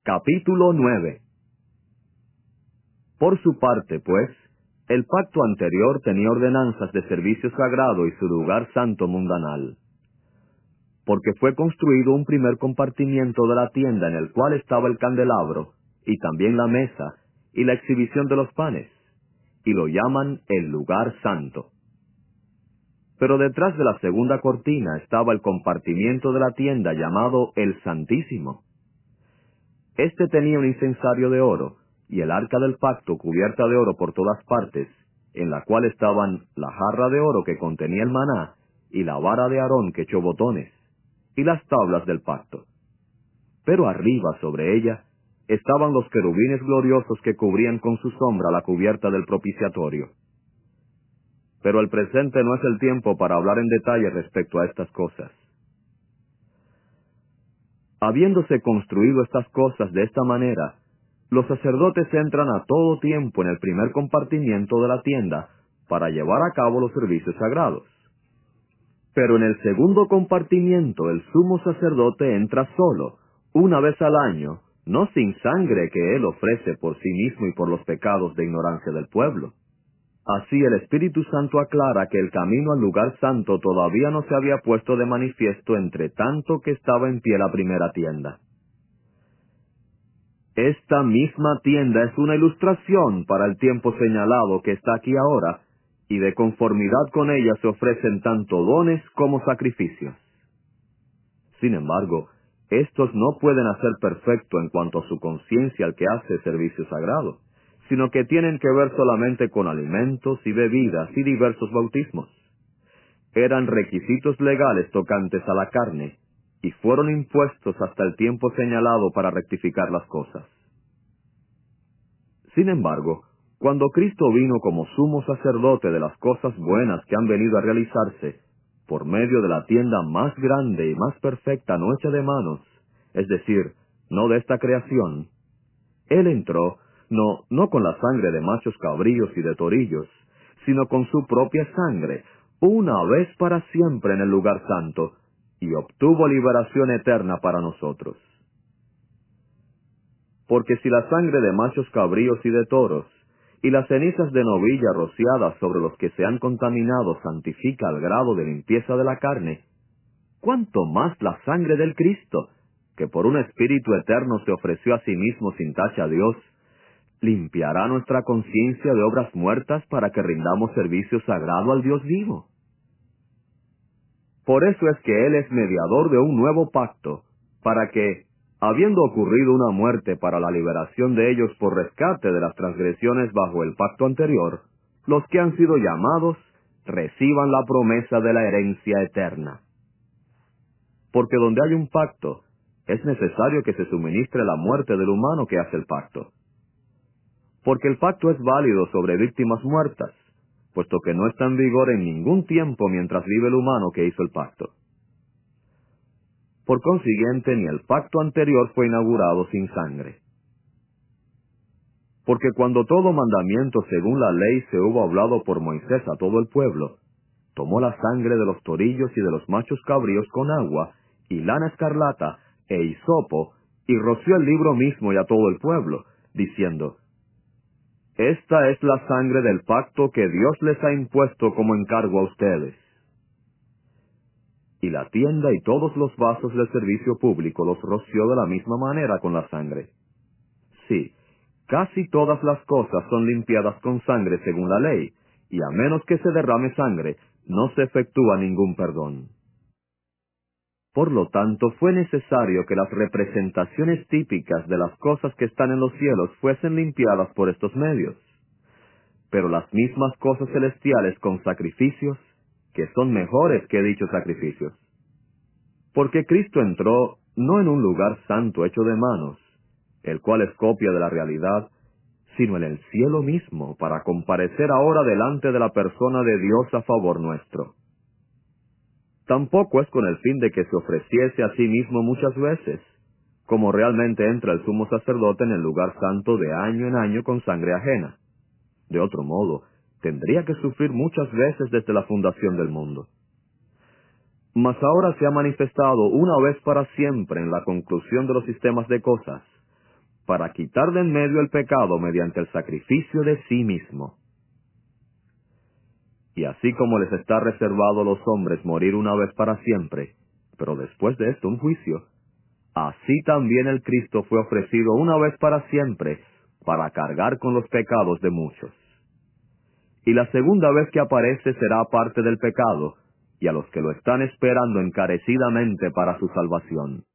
Capítulo 9. Por su parte, pues, el pacto anterior tenía ordenanzas de servicio sagrado y su lugar santo mundanal. Porque fue construido un primer compartimiento de la tienda en el cual estaba el candelabro, y también la mesa, y la exhibición de los panes, y lo llaman el lugar santo. Pero detrás de la segunda cortina estaba el compartimiento de la tienda llamado el Santísimo. Este tenía un incensario de oro, y el arca del pacto cubierta de oro por todas partes, en la cual estaban la jarra de oro que contenía el maná, y la vara de Aarón que echó botones, y las tablas del pacto. Pero arriba sobre ella estaban los querubines gloriosos que cubrían con su sombra la cubierta del propiciatorio. Pero el presente no es el tiempo para hablar en detalle respecto a estas cosas. Habiéndose construido estas cosas de esta manera, los sacerdotes entran a todo tiempo en el primer compartimiento de la tienda para llevar a cabo los servicios sagrados. Pero en el segundo compartimiento el sumo sacerdote entra solo, una vez al año, no sin sangre que él ofrece por sí mismo y por los pecados de ignorancia del pueblo. Así el Espíritu Santo aclara que el camino al lugar santo todavía no se había puesto de manifiesto entre tanto que estaba en pie la primera tienda. Esta misma tienda es una ilustración para el tiempo señalado que está aquí ahora, y de conformidad con ella se ofrecen tanto dones como sacrificios. Sin embargo, estos no pueden hacer perfecto en cuanto a su conciencia al que hace servicio sagrado, sino que tienen que ver solamente con alimentos y bebidas y diversos bautismos. Eran requisitos legales tocantes a la carne, y fueron impuestos hasta el tiempo señalado para rectificar las cosas. Sin embargo, cuando Cristo vino como sumo sacerdote de las cosas buenas que han venido a realizarse, por medio de la tienda más grande y más perfecta no hecha de manos, es decir, no de esta creación, Él entró, no con la sangre de machos cabríos y de torillos, sino con su propia sangre, una vez para siempre en el lugar santo, y obtuvo liberación eterna para nosotros. Porque si la sangre de machos cabríos y de toros, y las cenizas de novilla rociadas sobre los que se han contaminado santifica al grado de limpieza de la carne, ¿cuánto más la sangre del Cristo, que por un Espíritu eterno se ofreció a sí mismo sin tacha a Dios, limpiará nuestra conciencia de obras muertas para que rindamos servicio sagrado al Dios vivo? Por eso es que Él es mediador de un nuevo pacto, para que, habiendo ocurrido una muerte para la liberación de ellos por rescate de las transgresiones bajo el pacto anterior, los que han sido llamados reciban la promesa de la herencia eterna. Porque donde hay un pacto, es necesario que se suministre la muerte del humano que hace el pacto. Porque el pacto es válido sobre víctimas muertas, puesto que no está en vigor en ningún tiempo mientras vive el humano que hizo el pacto. Por consiguiente, ni el pacto anterior fue inaugurado sin sangre. Porque cuando todo mandamiento según la ley se hubo hablado por Moisés a todo el pueblo, tomó la sangre de los torillos y de los machos cabríos con agua, y lana escarlata, e hisopo, y roció el libro mismo y a todo el pueblo, diciendo: Esta es la sangre del pacto que Dios les ha impuesto como encargo a ustedes. Y la tienda y todos los vasos del servicio público los roció de la misma manera con la sangre. Sí, casi todas las cosas son limpiadas con sangre según la ley, y a menos que se derrame sangre, no se efectúa ningún perdón. Por lo tanto, fue necesario que las representaciones típicas de las cosas que están en los cielos fuesen limpiadas por estos medios. Pero las mismas cosas celestiales con sacrificios, que son mejores que dichos sacrificios. Porque Cristo entró no en un lugar santo hecho de manos, el cual es copia de la realidad, sino en el cielo mismo, para comparecer ahora delante de la persona de Dios a favor nuestro. Tampoco es con el fin de que se ofreciese a sí mismo muchas veces, como realmente entra el sumo sacerdote en el lugar santo de año en año con sangre ajena. De otro modo, tendría que sufrir muchas veces desde la fundación del mundo. Mas ahora se ha manifestado una vez para siempre en la conclusión de los sistemas de cosas, para quitar de en medio el pecado mediante el sacrificio de sí mismo. Y así como les está reservado a los hombres morir una vez para siempre, pero después de esto un juicio, así también el Cristo fue ofrecido una vez para siempre, para cargar con los pecados de muchos. Y la segunda vez que aparece será aparte del pecado, y a los que lo están esperando encarecidamente para su salvación.